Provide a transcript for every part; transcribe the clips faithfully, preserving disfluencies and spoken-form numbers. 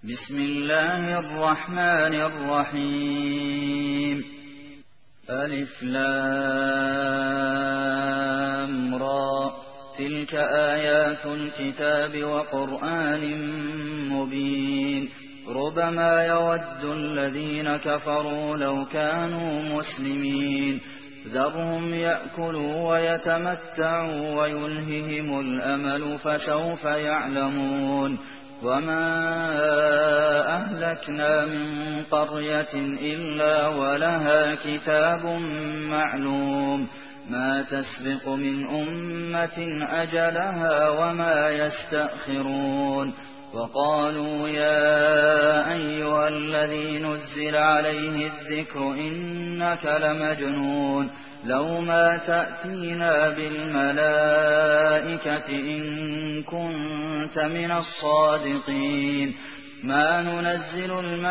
بسم الله الرحمن الرحيم. ألف لام را، تلك آيات الكتاب وقرآن مبين. ربما يود الذين كفروا لو كانوا مسلمين. ذرهم يأكلوا ويتمتعوا ويلههم الأمل فسوف يعلمون. وما أهلكنا من قرية إلا ولها كتاب معلوم، ما تسبق من أمة أجلها وما يستأخرون. وقالوا يا أيها الذي نزل عليه الذكر إنك لمجنون، لو ما تأتينا بالملائكة إن كنت من الصادقين. ما ننزل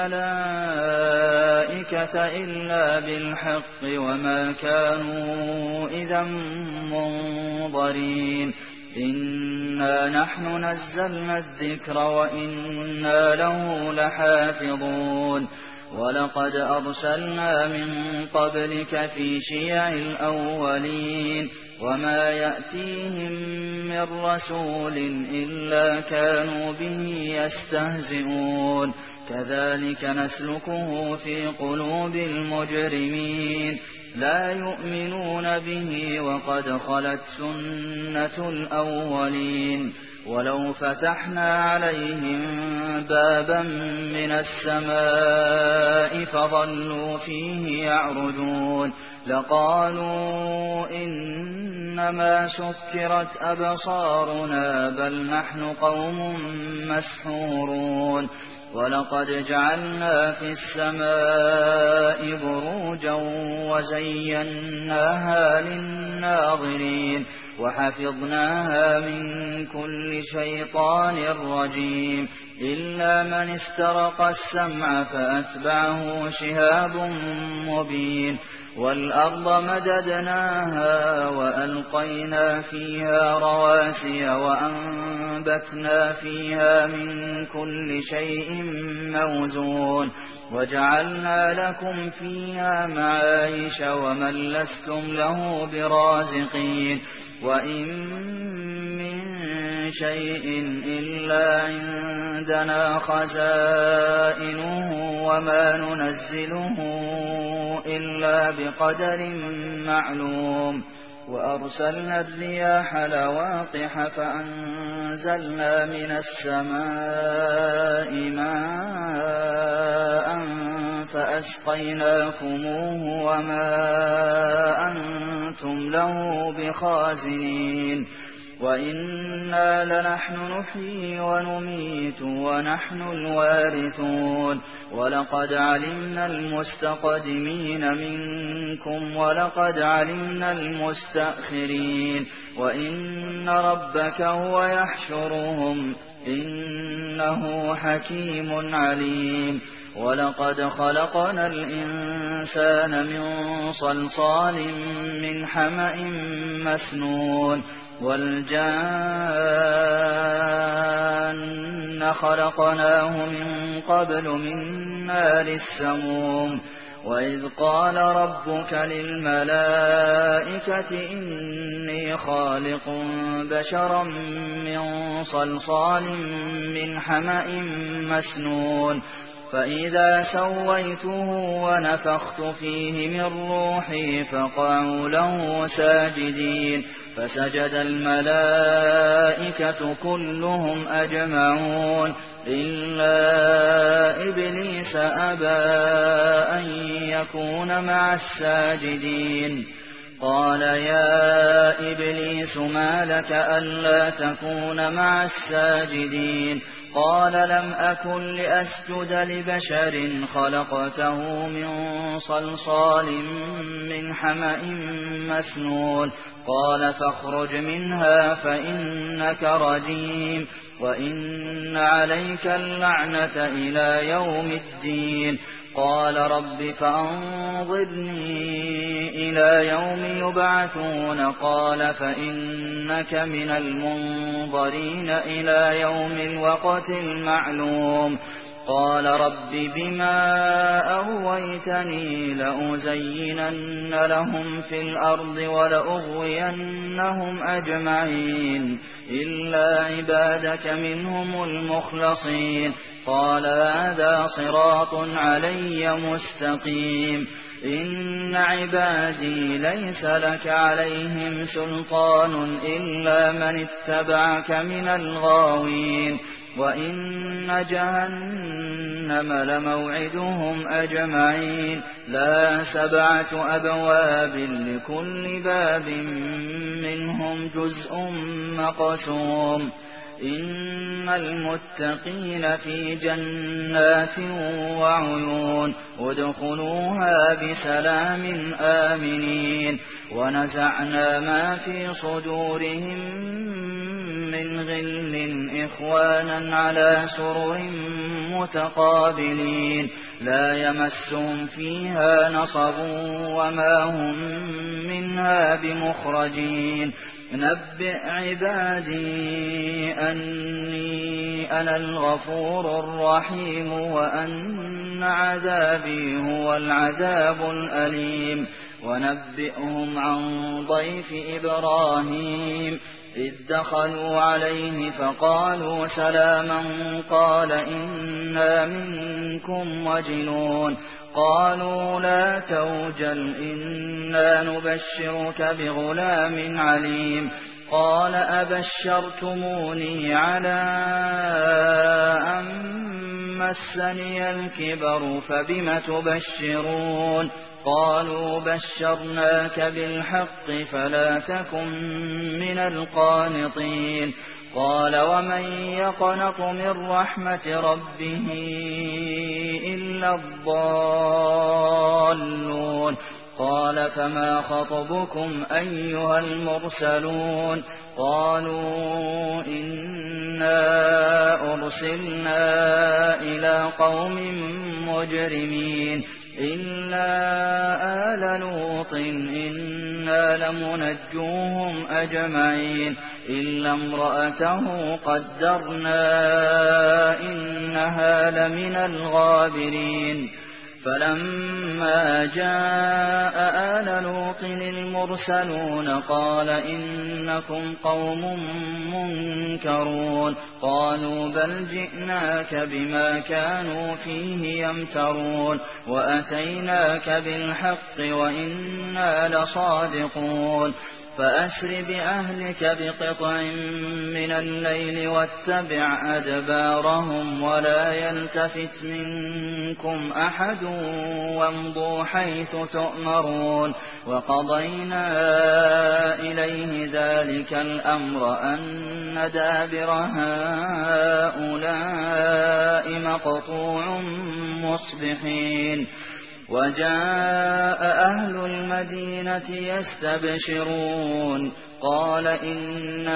الملائكة إلا بالحق وما كانوا إذا منظرين. إنا نحن نزلنا الذكر وإنا له لحافظون. ولقد أرسلنا من قبلك في شيع الأولين، وما يأتيهم من رسول إلا كانوا به يستهزئون. كذلك نسلكه في قلوب المجرمين، لا يؤمنون به وقد خلت سنة الأولين. ولو فتحنا عليهم بابا من السماء فظلوا فيه يعرجون لقالوا إنما سكرت أبصارنا بل نحن قوم مسحورون. ولقد جعلنا في السماء بروجا وزيناها للناظرين وحفظناها من كل شيطان رجيم إلا من استرق السمع فأتبعه شهاب مبين. والأرض مددناها وألقينا فيها رواسي وأنبتنا فيها من كل شيء موزون وجعلنا لكم فيها معايش ومن لستم له برازقين. وإن من شيء إلا عندنا خزائنه وما ننزله إلا بقدر معلوم. وأرسلنا الرياح لواقح فأنزلنا من السماء ماء فأسقيناكموه وما أنتم له بخازنين. وإنا لنحن نحيي ونميت ونحن الوارثون. ولقد علمنا المستقدمين منكم ولقد علمنا المستأخرين. وإن ربك هو يحشرهم إنه حكيم عليم. ولقد خلقنا الإنسان من صلصال من حمأ مسنون والجان خلقناه من قبل من نار السموم. وإذ قال ربك للملائكة إني خالق بشرا من صلصال من حمأ مسنون فإذا سويته ونفخت فيه من روحي فقعوا له ساجدين. فسجد الملائكة كلهم أجمعون إلا إبليس أبى أن يكون مع الساجدين. قال يا إبليس ما لك ألا تكون مع الساجدين؟ قال لم أكن لأسجد لبشر خلقته من صلصال من حمأ مسنون. قال فاخرج منها فإنك رجيم وإن عليك اللعنة إلى يوم الدين. قال رب فأنظرني إلى يوم يبعثون. قال فإنك من المنظرين إلى يوم الوقت المعلوم. قال رب بما أغويتني لأزينن لهم في الأرض ولأغوينهم أجمعين إلا عبادك منهم المخلصين قال هذا صراط علي مستقيم إن عبادي ليس لك عليهم سلطان إلا من اتبعك من الغاوين وإن جهنم لموعدهم أجمعين لا سبعة أبواب لكل باب منهم جزء مقسوم إن المتقين في جنات وعيون ادخلوها بسلام آمنين ونزعنا ما في صدورهم من غل إخوانا على سرر متقابلين لا يمسهم فيها نصب وما هم منها بمخرجين نبئ عبادي أني أنا الغفور الرحيم وأن عذابي هو العذاب الأليم ونبئهم عن ضيف إبراهيم إذ دخلوا عليه فقالوا سلاما قال إنا منكم وجلون قالوا لا توجل إنا نبشرك بغلام عليم قال أبشرتموني على أن مسني الكبر فبم تبشرون قالوا بشرناك بالحق فلا تكن من القانطين قال ومن يقنط من رحمة ربه إلا الضالون قال فما خطبكم أيها المرسلون قالوا إنا أرسلنا إلى قوم مجرمين إلا آل لوط إنا لمنجوهم أجمعين إلا امرأته قدرنا إنها لمن الغابرين فلما جاء آل لوط المرسلون قال إنكم قوم منكرون قالوا بل جئناك بما كانوا فيه يمترون وأتيناك بالحق وإنا لصادقون فأسر بأهلك بقطع من الليل واتبع أدبارهم ولا يلتفت منكم أحد وامضوا حيث تؤمرون وقضينا إليه ذلك الأمر أن دابر هؤلاء مقطوع مصبحين وجاء أهل المدينة يستبشرون قال إن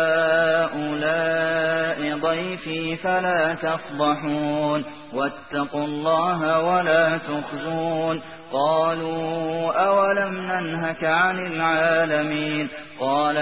هؤلاء ضيفي فلا تفضحون واتقوا الله ولا تخزون قالوا أولم ننهك عن العالمين قال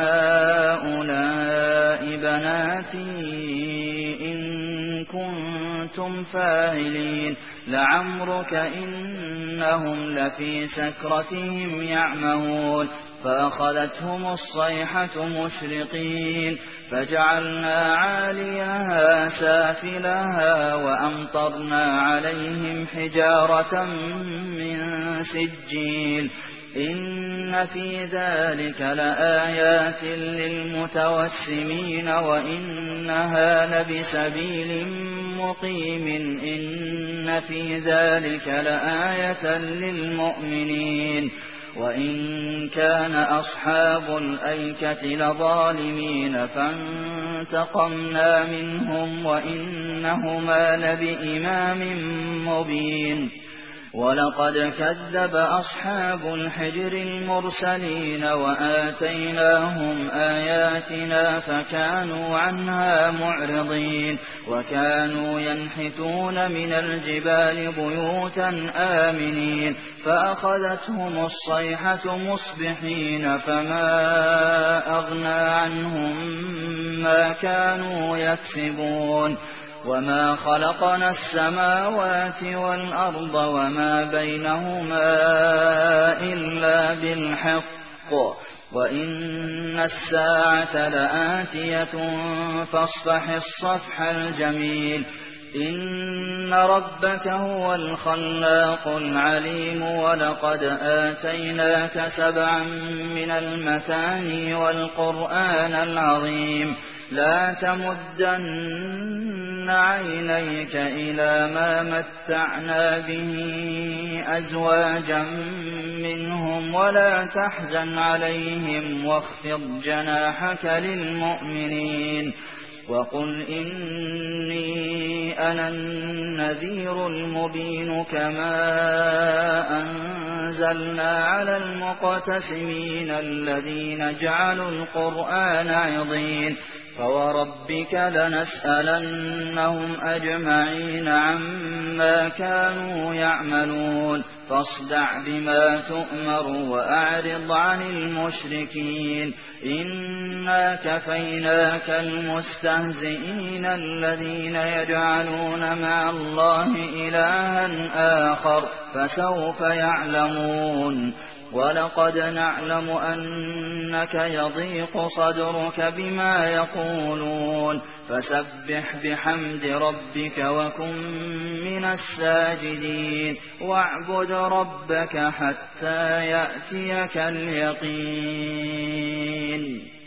هؤلاء بناتي إن كنتم فاعلين لعمرك إنهم لفي سكرتهم يعمهون فأخذتهم الصيحة مشرقين فجعلنا عاليها سافلها وأمطرنا عليهم حجارة من سجيل إن في ذلك لآيات للمتوسمين وإنها لبسبيل مقيم إن في ذلك لآية للمؤمنين وإن كان أصحاب الأيكة لظالمين فانتقمنا منهم وإنهما لبإمام مبين ولقد كذب أصحاب الحجر المرسلين وآتيناهم آياتنا فكانوا عنها معرضين وكانوا ينحتون من الجبال بيوتا آمنين فأخذتهم الصيحة مصبحين فما أغنى عنهم ما كانوا يكسبون وما خلقنا السماوات والأرض وما بينهما إلا بالحق وإن الساعة لآتية فاصفح الصفح الجميل إن ربك هو الخلاق العليم ولقد آتيناك سبعا من المثاني والقرآن العظيم لا تمدن عينيك إلى ما متعنا به أزواجا منهم ولا تحزن عليهم واخفض جناحك للمؤمنين وقل إني أنا النذير المبين كما أنزلنا على المقتسمين الذين جعلوا القرآن عضين فوربك لنسألنهم أجمعين عما كانوا يعملون فاصدع بما تؤمر وأعرض عن المشركين إنا كفيناك المستهزئين الذين يجعلون مع الله إلها آخر فسوف يعلمون ولقد نعلم أنك يضيق صدرك بما يقولون فسبح بحمد ربك وكن من الساجدين واعبد ربك حتى يأتيك اليقين